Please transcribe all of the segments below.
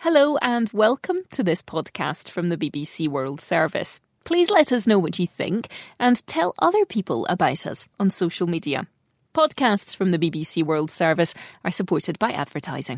Hello and welcome to this podcast from the BBC World Service. Please let us know what you think and tell other people about us on social media. Podcasts from the BBC World Service are supported by advertising.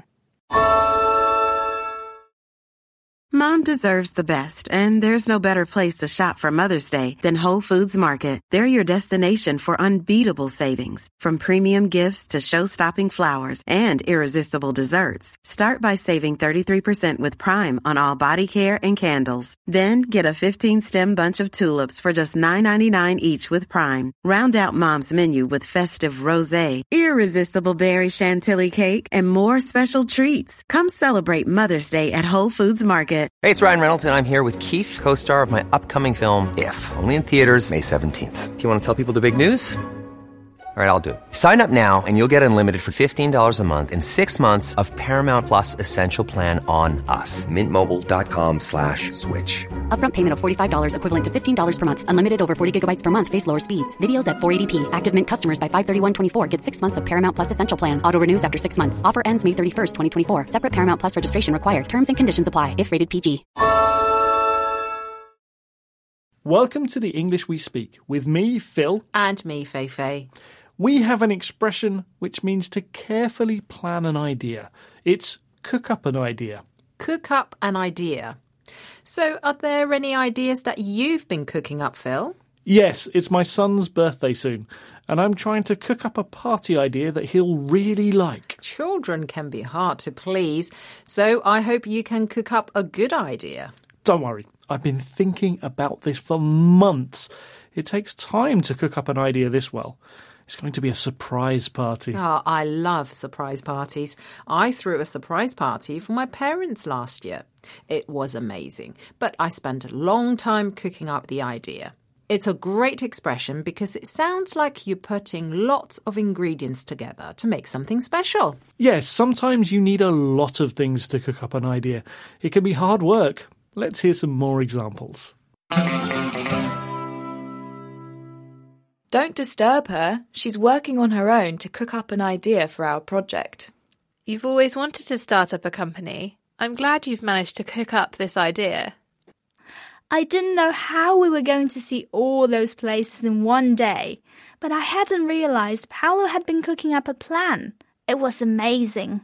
Mom deserves the best, and there's no better place to shop for Mother's Day than Whole Foods Market. They're your destination for unbeatable savings, from premium gifts to show-stopping flowers and irresistible desserts. Start by saving 33% with Prime on all body care and candles. Then get a 15-stem bunch of tulips for just $9.99 each with Prime. Round out Mom's menu with festive rosé, irresistible berry chantilly cake, and more special treats. Come celebrate Mother's Day at Whole Foods Market. Hey, it's Ryan Reynolds, and I'm here with Keith, co-star of my upcoming film, If, only in theaters May 17th. Do you want to tell people the big news? All right, I'll do it. Sign up now and you'll get unlimited for $15 a month and 6 months of Paramount Plus Essential Plan on us. MintMobile.com/switch. Upfront payment of $45 equivalent to $15 per month. Unlimited over 40 gigabytes per month. Face lower speeds. Videos at 480p. Active Mint customers by 531.24 get 6 months of Paramount Plus Essential Plan. Auto renews after 6 months. Offer ends May 31st, 2024. Separate Paramount Plus registration required. Terms and conditions apply if rated PG. Welcome to the English We Speak with me, Phil. And me, Fei-Fei. We have an expression which means to carefully plan an idea. It's cook up an idea. Cook up an idea. So are there any ideas that you've been cooking up, Phil? Yes, it's my son's birthday soon, and I'm trying to cook up a party idea that he'll really like. Children can be hard to please, so I hope you can cook up a good idea. Don't worry, I've been thinking about this for months. It takes time to cook up an idea this well. It's going to be a surprise party. Oh, I love surprise parties. I threw a surprise party for my parents last year. It was amazing, but I spent a long time cooking up the idea. It's a great expression because it sounds like you're putting lots of ingredients together to make something special. Yes, sometimes you need a lot of things to cook up an idea. It can be hard work. Let's hear some more examples. Don't disturb her. She's working on her own to cook up an idea for our project. You've always wanted to start up a company. I'm glad you've managed to cook up this idea. I didn't know how we were going to see all those places in one day, but I hadn't realized Paolo had been cooking up a plan. It was amazing.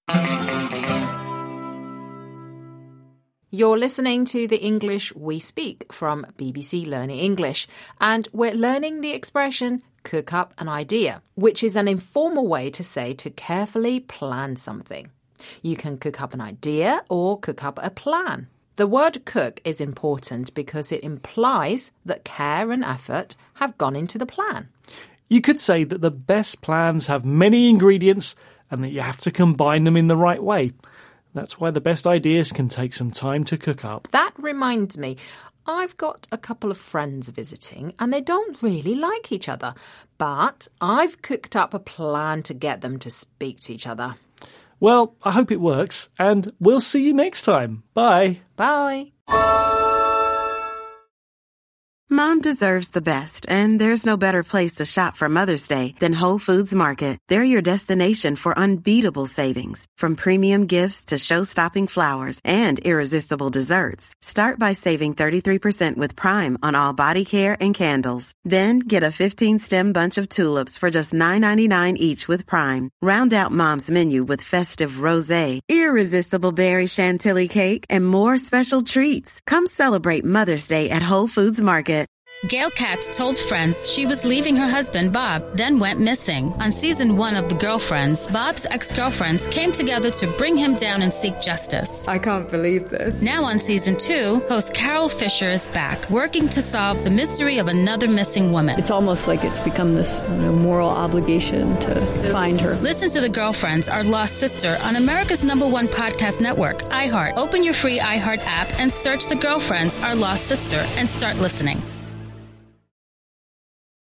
You're listening to the English We Speak from BBC Learning English, and we're learning the expression cook up an idea, which is an informal way to say to carefully plan something. You can cook up an idea or cook up a plan. The word cook is important because it implies that care and effort have gone into the plan. You could say that the best plans have many ingredients and that you have to combine them in the right way. That's why the best ideas can take some time to cook up. That reminds me, I've got a couple of friends visiting and they don't really like each other, but I've cooked up a plan to get them to speak to each other. Well, I hope it works, and we'll see you next time. Bye. Bye. Mom deserves the best, and there's no better place to shop for Mother's Day than Whole Foods Market. They're your destination for unbeatable savings, from premium gifts to show-stopping flowers and irresistible desserts. Start by saving 33% with Prime on all body care and candles. Then get a 15-stem bunch of tulips for just $9.99 each with Prime. Round out Mom's menu with festive rosé, irresistible berry chantilly cake, and more special treats. Come celebrate Mother's Day at Whole Foods Market. Gail Katz told friends she was leaving her husband, Bob, then went missing. On season 1 of The Girlfriends, Bob's ex-girlfriends came together to bring him down and seek justice. I can't believe this. Now on season 2, host Carol Fisher is back, working to solve the mystery of another missing woman. It's almost like it's become this moral obligation to find her. Listen to The Girlfriends, Our Lost Sister on America's #1 podcast network, iHeart. Open your free iHeart app and search The Girlfriends, Our Lost Sister and start listening.